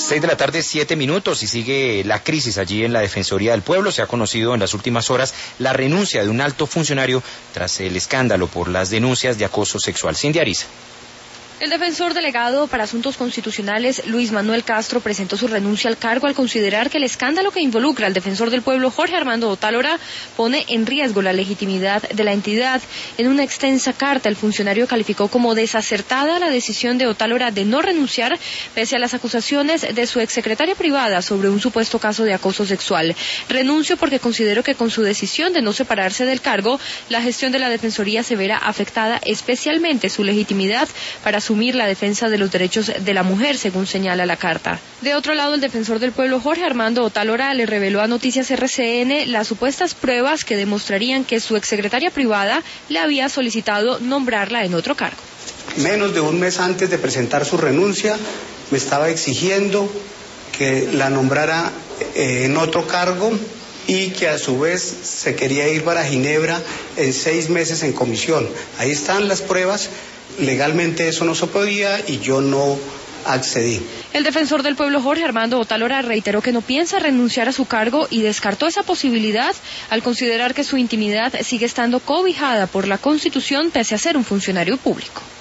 6 de la tarde, 7 minutos, y sigue la crisis allí en la Defensoría del Pueblo. Se ha conocido en las últimas horas la renuncia de un alto funcionario tras el escándalo por las denuncias de acoso sexual. Cindy Ariza. El defensor delegado para asuntos constitucionales, Luis Manuel Castro, presentó su renuncia al cargo al considerar que el escándalo que involucra al defensor del pueblo, Jorge Armando Otálora, pone en riesgo la legitimidad de la entidad. En una extensa carta, el funcionario calificó como desacertada la decisión de Otálora de no renunciar, pese a las acusaciones de su exsecretaria privada sobre un supuesto caso de acoso sexual. Renuncio porque considero que con su decisión de no separarse del cargo, la gestión de la Defensoría se verá afectada, especialmente su legitimidad para asumir la defensa de los derechos de la mujer, según señala la carta. De otro lado, el defensor del pueblo, Jorge Armando Otálora, le reveló a Noticias RCN las supuestas pruebas que demostrarían que su exsecretaria privada le había solicitado nombrarla en otro cargo. Menos de un mes antes de presentar su renuncia, me estaba exigiendo que la nombrara en otro cargo y que a su vez se quería ir para Ginebra en 6 meses en comisión. Ahí están las pruebas. Legalmente eso no se podía y yo no accedí. El defensor del pueblo, Jorge Armando Otálora, reiteró que no piensa renunciar a su cargo y descartó esa posibilidad al considerar que su intimidad sigue estando cobijada por la Constitución pese a ser un funcionario público.